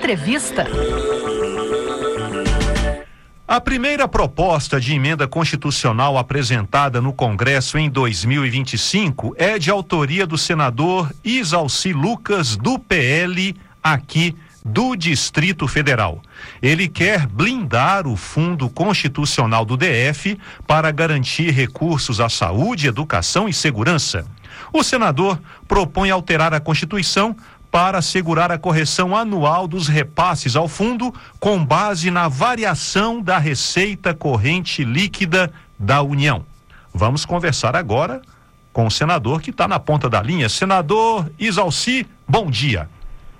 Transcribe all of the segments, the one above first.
Entrevista. A primeira proposta de emenda constitucional apresentada no Congresso em 2025 é de autoria do senador Isalci Lucas, do PL, aqui do Distrito Federal. Ele quer blindar o Fundo Constitucional do DF para garantir recursos à saúde, educação e segurança. O senador propõe alterar a Constituição para assegurar a correção anual dos repasses ao fundo com base na variação da receita corrente líquida da União. Vamos conversar agora com o senador que está na ponta da linha. Senador Isalci, bom dia.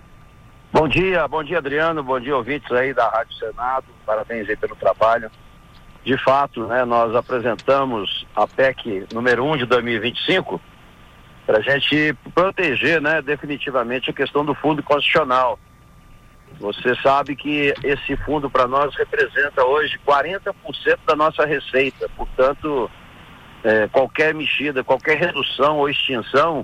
Bom dia, Adriano, bom dia ouvintes aí da Rádio Senado, parabéns aí pelo trabalho. De fato, né, nós apresentamos a PEC número 1 de 2025 para a gente proteger, né, definitivamente a questão do fundo constitucional. Você sabe que esse fundo para nós representa hoje 40% da nossa receita, portanto, qualquer mexida, qualquer redução ou extinção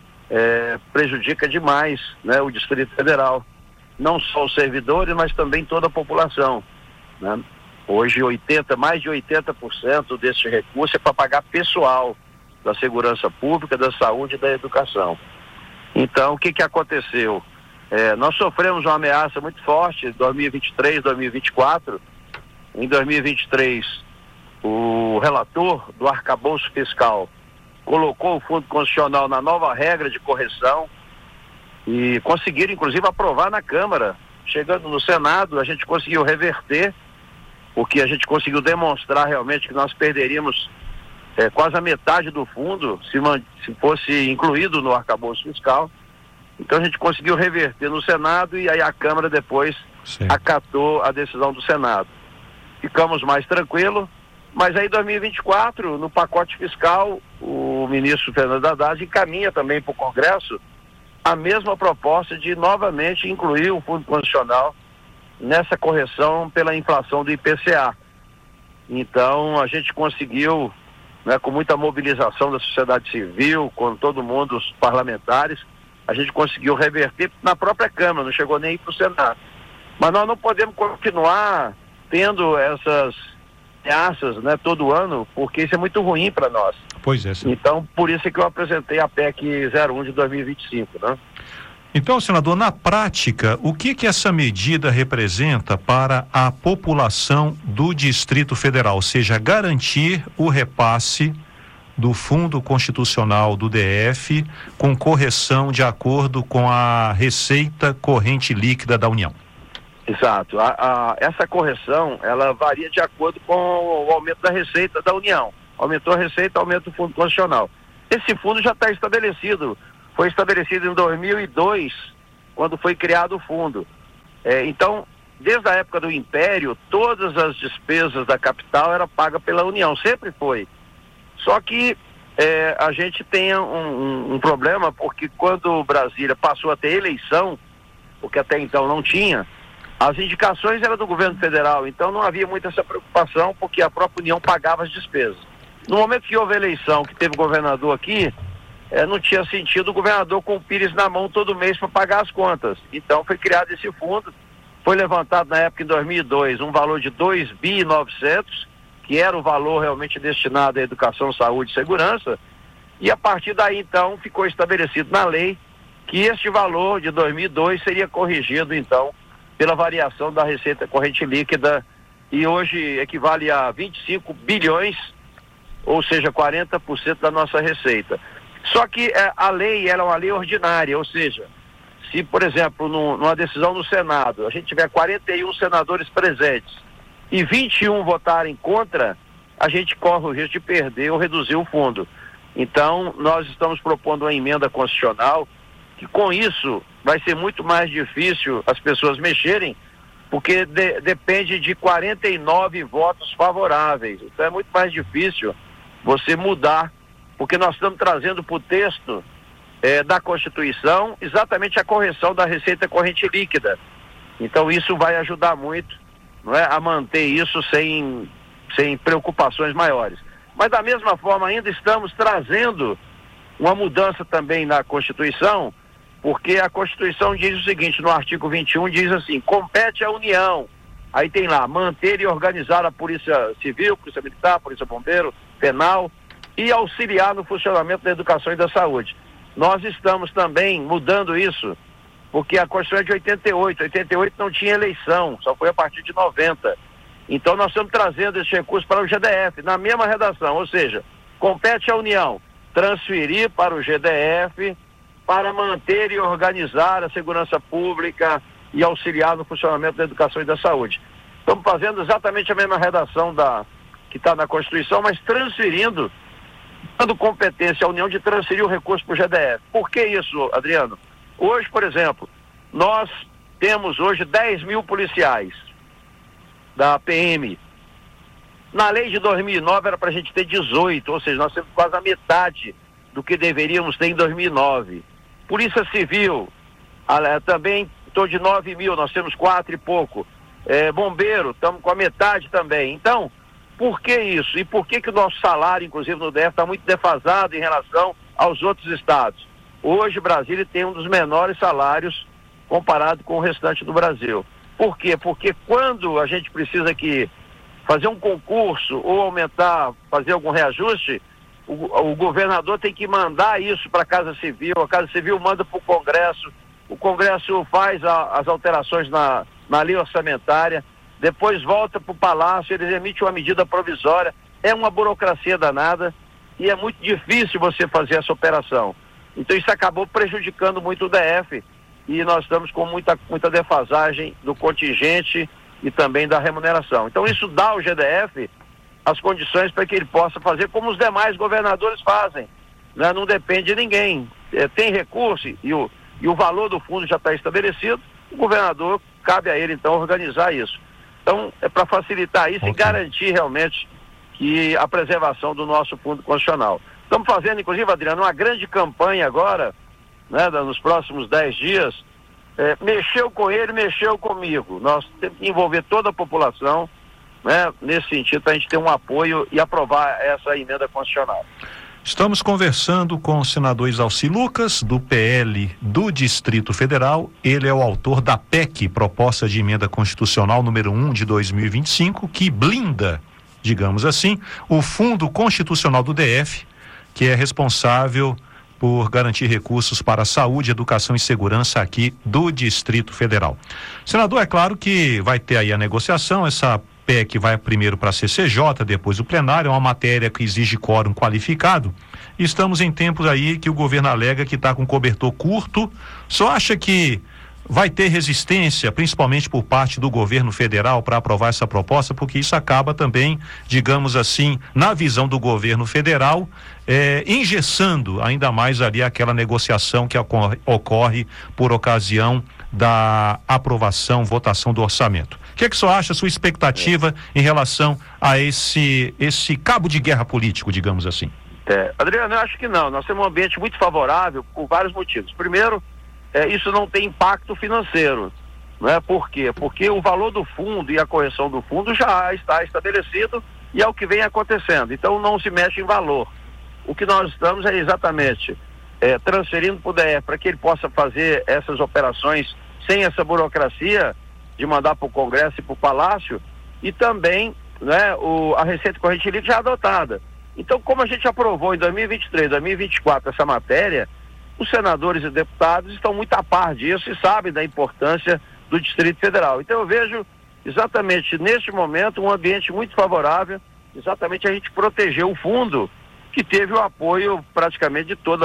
prejudica demais, né, o Distrito Federal. Não só os servidores, mas também toda a população, né? Hoje mais de 80% desse recurso é para pagar pessoal da segurança pública, da saúde e da educação. Então, o que aconteceu? Nós sofremos uma ameaça muito forte em 2023, 2024. Em 2023, o relator do arcabouço fiscal colocou o Fundo Constitucional na nova regra de correção e conseguiram, inclusive, aprovar na Câmara. Chegando no Senado, a gente conseguiu reverter, porque a gente conseguiu demonstrar realmente que nós perderíamos quase a metade do fundo se fosse incluído no arcabouço fiscal. Então a gente conseguiu reverter no Senado e aí a Câmara depois acatou a decisão do Senado. Ficamos mais tranquilos, mas aí em 2024, no pacote fiscal, o ministro Fernando Haddad encaminha também para o Congresso a mesma proposta de novamente incluir o Fundo Constitucional nessa correção pela inflação do IPCA. Então a gente conseguiu, né, com muita mobilização da sociedade civil, com todo mundo, os parlamentares, a gente conseguiu reverter na própria Câmara, não chegou nem para o Senado. Mas nós não podemos continuar tendo essas ameaças, né, todo ano, porque isso é muito ruim para nós. Pois é, senhor. Então, por isso é que eu apresentei a PEC 01 de 2025, né? Então, senador, na prática, o que essa medida representa para a população do Distrito Federal? Ou seja, garantir o repasse do Fundo Constitucional do DF com correção de acordo com a receita corrente líquida da União. Exato. Essa correção, ela varia de acordo com o aumento da receita da União. Aumentou a receita, aumenta o Fundo Constitucional. Esse fundo já está estabelecido. Foi estabelecido em 2002, quando foi criado o fundo. Então, desde a época do Império, todas as despesas da capital eram pagas pela União, sempre foi. Só que a gente tem um problema, porque quando Brasília passou a ter eleição, porque até então não tinha, as indicações eram do governo federal, então não havia muita essa preocupação, porque a própria União pagava as despesas. No momento que houve a eleição, que teve governador aqui, não tinha sentido o governador com o Pires na mão todo mês para pagar as contas. Então foi criado esse fundo, foi levantado na época em 2002 um valor de 2,9 bi, que era o valor realmente destinado à educação, saúde e segurança, e a partir daí então ficou estabelecido na lei que este valor de 2002 seria corrigido então pela variação da receita corrente líquida, e hoje equivale a 25 bilhões, ou seja, 40% da nossa receita. Só que a lei ela é uma lei ordinária, ou seja, se, por exemplo, numa decisão no Senado, a gente tiver 41 senadores presentes e 21 votarem contra, a gente corre o risco de perder ou reduzir o fundo. Então, nós estamos propondo uma emenda constitucional que, com isso, vai ser muito mais difícil as pessoas mexerem, porque depende de 49 votos favoráveis. Então, é muito mais difícil você mudar, porque nós estamos trazendo para o texto da Constituição exatamente a correção da receita corrente líquida. Então isso vai ajudar muito, não é, a manter isso sem preocupações maiores. Mas da mesma forma ainda estamos trazendo uma mudança também na Constituição Porque a Constituição diz o seguinte, no artigo 21, diz assim, compete à União, aí tem lá, manter e organizar a Polícia Civil, Polícia Militar, Polícia Bombeiro, Penal, e auxiliar no funcionamento da educação e da saúde. Nós estamos também mudando isso, porque a Constituição é de 88 não tinha eleição, só foi a partir de 90. Então nós estamos trazendo esse recurso para o GDF, na mesma redação, ou seja, compete à União transferir para o GDF para manter e organizar a segurança pública e auxiliar no funcionamento da educação e da saúde. Estamos fazendo exatamente a mesma redação que está na Constituição, mas transferindo, dando competência à União de transferir o recurso para o GDF. Por que isso, Adriano? Hoje, por exemplo, nós temos hoje 10 mil policiais da PM. Na lei de 2009 era para a gente ter 18, ou seja, nós temos quase a metade do que deveríamos ter em 2009. Polícia Civil, também estou de 9 mil, nós temos 4 e pouco. Bombeiro, estamos com a metade também. Então, por que isso? E por que o nosso salário, inclusive no DF, está muito defasado em relação aos outros estados? Hoje, Brasília tem um dos menores salários comparado com o restante do Brasil. Por quê? Porque quando a gente precisa fazer um concurso ou aumentar, fazer algum reajuste, o governador tem que mandar isso para a Casa Civil, a Casa Civil manda para o Congresso faz as alterações na lei orçamentária, depois volta para o Palácio, eles emitem uma medida provisória, é uma burocracia danada e é muito difícil você fazer essa operação. Então isso acabou prejudicando muito o DF e nós estamos com muita defasagem do contingente e também da remuneração. Então isso dá ao GDF as condições para que ele possa fazer como os demais governadores fazem, né? Não depende de ninguém, tem recurso e o valor do fundo já está estabelecido, o governador, cabe a ele então organizar isso. Então é para facilitar isso e garantir realmente que a preservação do nosso fundo constitucional. Estamos fazendo inclusive, Adriano, uma grande campanha agora, né, nos próximos 10 dias, mexeu com ele, mexeu comigo. Nós temos que envolver toda a população, né, nesse sentido, para a gente ter um apoio e aprovar essa emenda constitucional. Estamos conversando com o senador Isalci Lucas, do PL do Distrito Federal. Ele é o autor da PEC, Proposta de Emenda Constitucional número 1 de 2025, que blinda, digamos assim, o Fundo Constitucional do DF, que é responsável por garantir recursos para a saúde, educação e segurança aqui do Distrito Federal. Senador, é claro que vai ter aí a negociação, essa PEC vai primeiro para a CCJ, depois o plenário, é uma matéria que exige quórum qualificado. Estamos em tempos aí que o governo alega que está com cobertor curto. Só acha que vai ter resistência, principalmente por parte do governo federal, para aprovar essa proposta, porque isso acaba também, digamos assim, na visão do governo federal, engessando ainda mais ali aquela negociação que ocorre por ocasião da aprovação, votação do orçamento. O que é que o senhor acha, sua expectativa em relação a esse cabo de guerra político, digamos assim? Adriano, eu acho que não. Nós temos um ambiente muito favorável por vários motivos. Primeiro, isso não tem impacto financeiro, né? Por quê? Porque o valor do fundo e a correção do fundo já está estabelecido e é o que vem acontecendo. Então não se mexe em valor. O que nós estamos é exatamente transferindo para o DF para que ele possa fazer essas operações sem essa burocracia de mandar para o Congresso e para o Palácio, e também, né, a Receita Corrente Líquida já adotada. Então, como a gente aprovou em 2023, 2024 essa matéria, os senadores e deputados estão muito a par disso e sabem da importância do Distrito Federal. Então eu vejo exatamente neste momento um ambiente muito favorável, exatamente a gente proteger o fundo, que teve o apoio praticamente de todo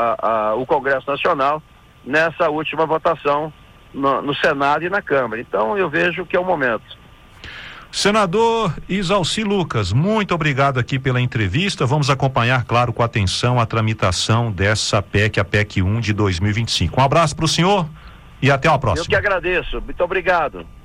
o Congresso Nacional nessa última votação no Senado e na Câmara. Então eu vejo que é o momento. Senador Isalci Lucas, muito obrigado aqui pela entrevista. Vamos acompanhar, claro, com atenção a tramitação dessa PEC, a PEC 1 de 2025. Um abraço para o senhor e até a próxima. Eu que agradeço. Muito obrigado.